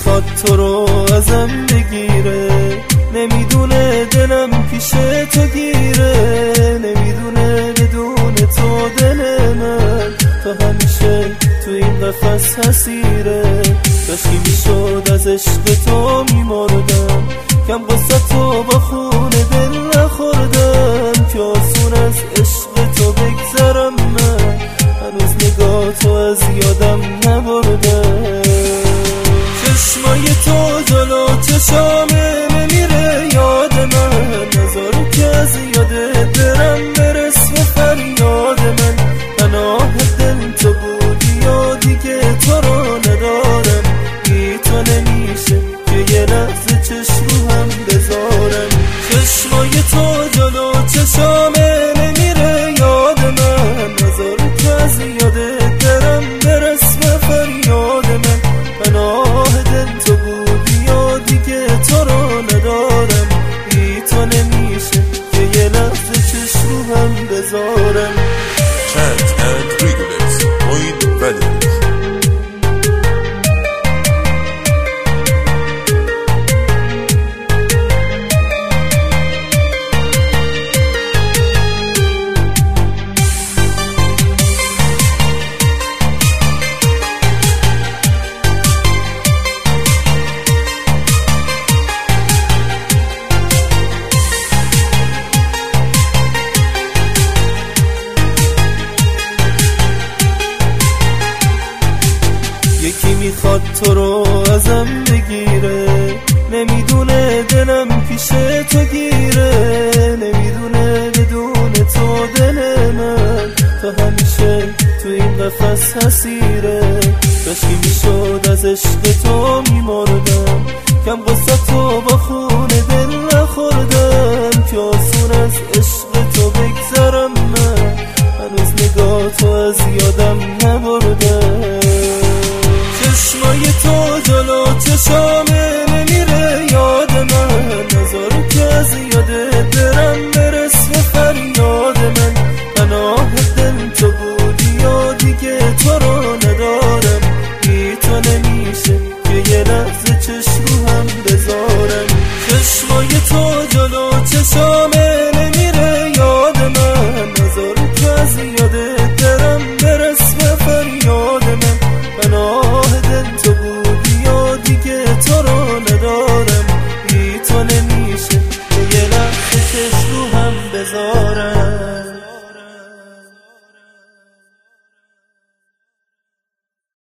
میخواد تو رو ازم بگیره، نمیدونه دلم پیش تو گیره، نمیدونه بدون تو دل من تا همیشه تو این قفس حسیره. کاشکی میشد از عشق تو میمردم، کم قصه تو با خون دل نخوردم، که آسون از عشق تو بگذرم من، هنوز نگاه تو از یادم نبردم. چشمای تو جلو چشامه نمیره یاد من، نذار که از یاد برم برس به فریاد من. پناه دل تو بودی یا دیگه تو رو ندارم، بی تو نمیشه که یه لحظه چشم رو هم بذارم. چشمای تو جلو چشامه نمیره یاد من، نذار که از یاد برم برس به فریاد من. پناه دل تو بودی یا دیگه تو رو ندارم، بی تو نمیشه که یه لحظه چشم رو هم بذارم. Chant and Rigolets, Moin Valley. یکی میخواد تو رو ازم بگیره، نمیدونه دلم پیش تو گیره، نمیدونه بدون تو دل من تا همیشه تو این قفس حسیره. کاشکی میشد از عشق تو میمردم، کم قصه تو با خون دل نخوردم، که آسون از عشق تو بگذرم من، هنوز نگاه تو از یادم نبردم. چشمای تو جلو چشامه نمیره یاد من، نذار که از یاد برم برس به فریاد من. پناه دل تو بودی یا دیگه تو رو ندارم، بی تو نمیشه که یه لحظه چشم رو هم بذارم. چشمای تو جلو چشامه نمیره یاد من، نذار که از یاد برم برس به فریاد من. پناه دل تو بودی یا دیگه تو رو